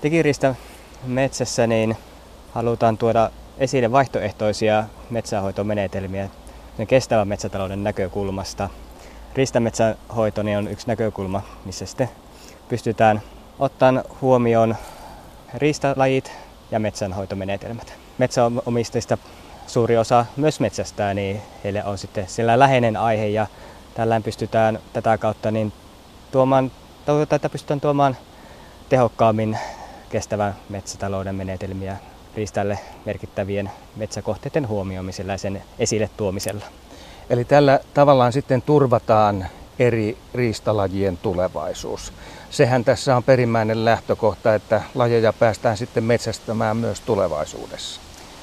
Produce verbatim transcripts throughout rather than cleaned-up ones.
Digiriista metsässä niin halutaan tuoda esille vaihtoehtoisia metsänhoitomenetelmiä kestävän metsätalouden näkökulmasta. Riistametsänhoito on yksi näkökulma, missä sitten pystytään ottamaan huomioon riistalajit ja metsänhoitomenetelmät. Metsänomistajista suuri osa myös metsästää, niin heille on sitten sillä läheinen aihe ja tällään pystytään tätä kautta niin tuomaan, tätä pystytään tuomaan tehokkaammin kestävän metsätalouden menetelmiä riistalle merkittävien metsäkohteiden huomioimisella ja sen esille tuomisella. Eli tällä tavallaan sitten turvataan eri riistalajien tulevaisuus. Sehän tässä on perimmäinen lähtökohta, että lajeja päästään sitten metsästämään myös tulevaisuudessa.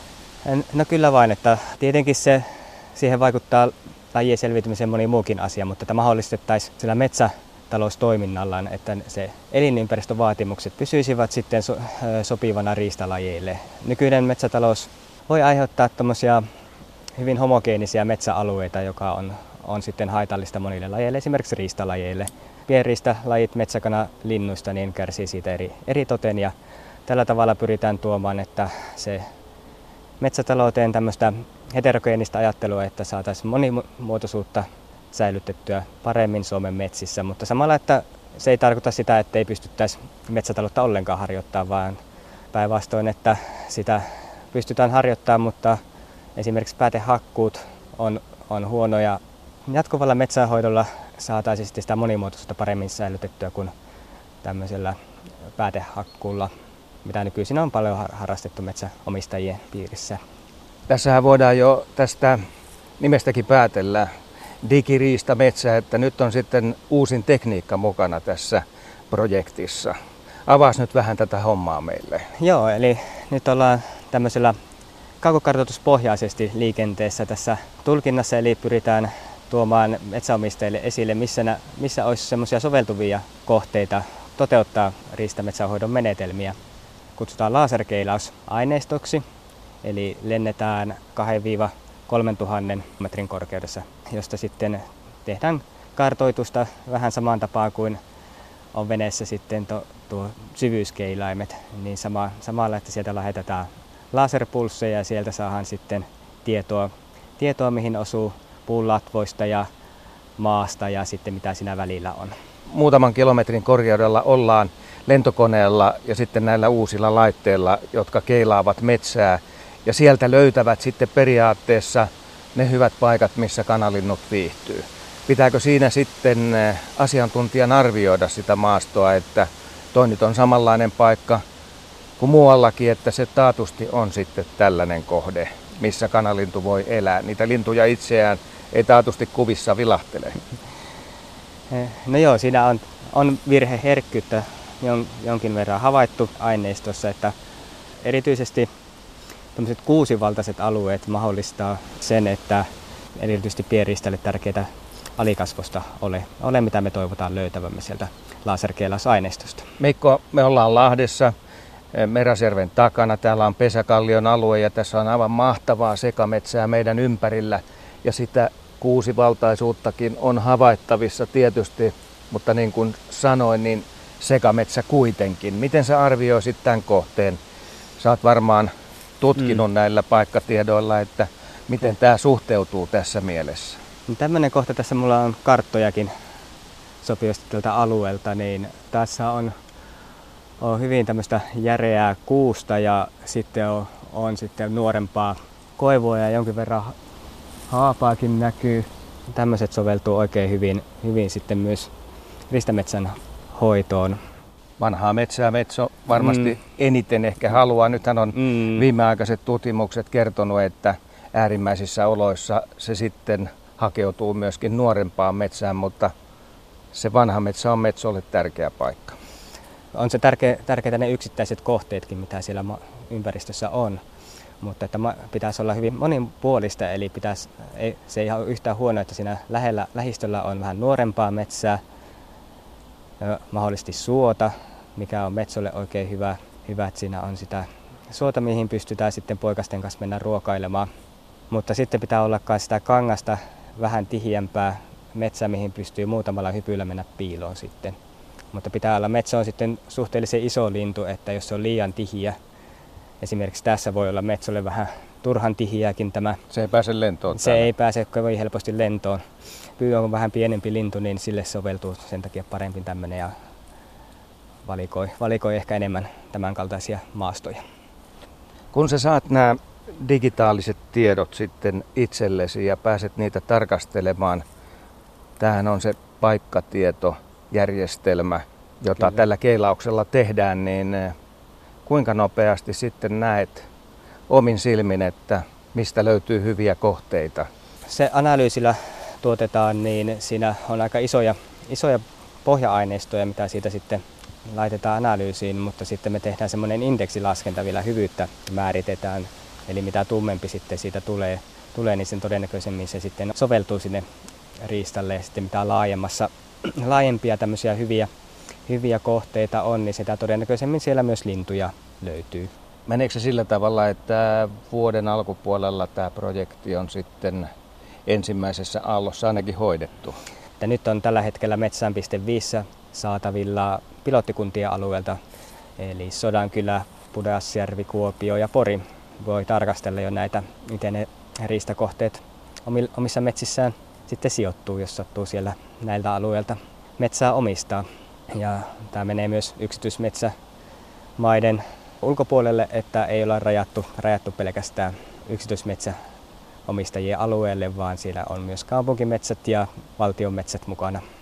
No kyllä vain, että tietenkin se, siihen vaikuttaa lajien selviytymiseen moni muukin asia, mutta että mahdollistettaisiin sillä metsätaloustoiminnallaan, että se elinympäristövaatimukset pysyisivät sitten so, sopivana riistalajeille. Nykyinen metsätalous voi aiheuttaa tämmöisiä hyvin homogeenisia metsäalueita, joka on, on sitten haitallista monille lajeille, esimerkiksi riistalajeille. Pienriistalajit metsäkana linnuista niin kärsii siitä eri, eri toten ja tällä tavalla pyritään tuomaan, että se metsätalouteen tämmöistä heterogeenista ajattelua, että saataisiin monimuotoisuutta säilytettyä paremmin Suomen metsissä, mutta samalla, että se ei tarkoita sitä, että ei pystyttäisi metsätaloutta ollenkaan harjoittaa, vaan päinvastoin, että sitä pystytään harjoittamaan, mutta esimerkiksi päätehakkuut on, on huonoja. Jatkuvalla metsänhoidolla saataisiin sitä monimuotoisuutta paremmin säilytettyä kuin tämmöisellä päätehakkuulla, mitä nykyisin on paljon harrastettu metsäomistajien piirissä. Tässähän voidaan jo tästä nimestäkin päätellä digiriista metsä, että nyt on sitten uusin tekniikka mukana tässä projektissa. Avaas nyt vähän tätä hommaa meille. Joo, eli nyt ollaan tämmöisellä kaukokartoituspohjaisesti liikenteessä tässä tulkinnassa, eli pyritään tuomaan metsäomistajille esille, missä, nä, missä olisi semmoisia soveltuvia kohteita toteuttaa riistametsänhoidon menetelmiä. Kutsutaan laserkeilausaineistoksi, eli lennetään kahdesta kolmeen tuhanteen metrin korkeudessa, josta sitten tehdään kartoitusta vähän samaan tapaan kuin on veneessä sitten tuo, tuo syvyyskailaimet, niin sama, samalla, että sieltä lähetetään laserpulsseja ja sieltä saadaan sitten tietoa, tietoa mihin osuu puun latvoista ja maasta ja sitten mitä siinä välillä on. Muutaman kilometrin korkeudella ollaan lentokoneella ja sitten näillä uusilla laitteilla, jotka keilaavat metsää ja sieltä löytävät sitten periaatteessa ne hyvät paikat, missä kanalinnut viihtyy. Pitääkö siinä sitten asiantuntijan arvioida sitä maastoa, että toi nyt on samanlainen paikka kuin muuallakin, että se taatusti on sitten tällainen kohde, missä kanalintu voi elää. Niitä lintuja itseään ei taatusti kuvissa vilahtele. No joo, siinä on, on virheherkkyyttä jon, jonkin verran havaittu aineistossa, että erityisesti tämmöiset kuusivaltaiset alueet mahdollistaa sen, että erityisesti pienriistalle tärkeitä alikasvosta ole, ole, mitä me toivotaan löytävämme sieltä laserkeilausaineistosta. Mikko, me ollaan Lahdessa Meräsjärven takana. Täällä on Pesäkallion alue ja tässä on aivan mahtavaa sekametsää meidän ympärillä ja sitä kuusivaltaisuuttakin on havaittavissa tietysti, mutta niin kuin sanoin, niin sekametsä kuitenkin. Miten sä arvioisit tämän kohteen? Sä oot varmaan tutkinut mm. näillä paikkatiedoilla, että miten tämä suhteutuu tässä mielessä. No, tämmöinen kohta, tässä mulla on karttojakin sopivasti tältä alueelta, niin tässä on, on hyvin tämmöistä järeää kuusta ja sitten on, on sitten nuorempaa koivua ja jonkin verran haapaakin näkyy. Tämmöiset soveltuu oikein hyvin, hyvin sitten myös riistametsän hoitoon. Vanhaa metsää Metso varmasti mm. eniten ehkä haluaa. Nythän on mm. viimeaikaiset tutkimukset kertonut, että äärimmäisissä oloissa se sitten hakeutuu myöskin nuorempaan metsään, mutta se vanha metsä on Metsolle tärkeä paikka. On se tärkeä, tärkeitä ne yksittäiset kohteetkin, mitä siellä ympäristössä on. Mutta että pitäisi olla hyvin monipuolista, eli pitäisi, ei, se ei ole yhtään huono, että siinä lähellä, lähistöllä on vähän nuorempaa metsää, mahdollisesti suota, mikä on metsolle oikein hyvä, hyvä, että siinä on sitä suota, mihin pystytään sitten poikasten kanssa mennä ruokailemaan. Mutta sitten pitää olla myös sitä kangasta vähän tihiämpää metsää, mihin pystyy muutamalla hypyllä mennä piiloon sitten. Mutta pitää olla, metsä on sitten suhteellisen iso lintu, että jos se on liian tihiä, esimerkiksi tässä voi olla metsolle vähän turhan tihiäkin tämä. Se ei pääse lentoon. Se täällä. Ei pääse kovin helposti lentoon. Pyy on vähän pienempi lintu, niin sille soveltuu sen takia parempi tämmöinen ja valikoi, valikoi ehkä enemmän tämän kaltaisia maastoja. Kun sä saat nämä digitaaliset tiedot sitten itsellesi ja pääset niitä tarkastelemaan, tämähän on se paikkatietojärjestelmä, jota Kyllä. tällä keilauksella tehdään, niin kuinka nopeasti sitten näet omin silmin, että mistä löytyy hyviä kohteita? Se analyysillä tuotetaan, niin siinä on aika isoja, isoja pohja-aineistoja, mitä siitä sitten laitetaan analyysiin, mutta sitten me tehdään semmoinen indeksilaskenta vielä hyvyyttä määritetään. Eli mitä tummempi sitten siitä tulee, tulee, niin sen todennäköisemmin se sitten soveltuu sinne riistalle. Ja sitten mitä laajemmassa, laajempia tämmöisiä hyviä, hyviä kohteita on, niin sitä todennäköisemmin siellä myös lintuja löytyy. Meneekö se sillä tavalla, että vuoden alkupuolella tämä projekti on sitten ensimmäisessä aallossa ainakin hoidettu? Että nyt on tällä hetkellä metsään piste viisi saatavilla pilottikuntien alueelta, eli Sodankylä, Pudasjärvi, Kuopio ja Pori. Voi tarkastella jo näitä, miten ne riistakohteet omissa metsissään sitten sijoittuu, jos sattuu siellä näiltä alueilta metsää omistaa. Ja tämä menee myös yksityismetsämaiden ulkopuolelle, että ei olla rajattu, rajattu pelkästään yksityismetsäomistajien alueelle, vaan siellä on myös kaupunkimetsät ja valtion metsät mukana.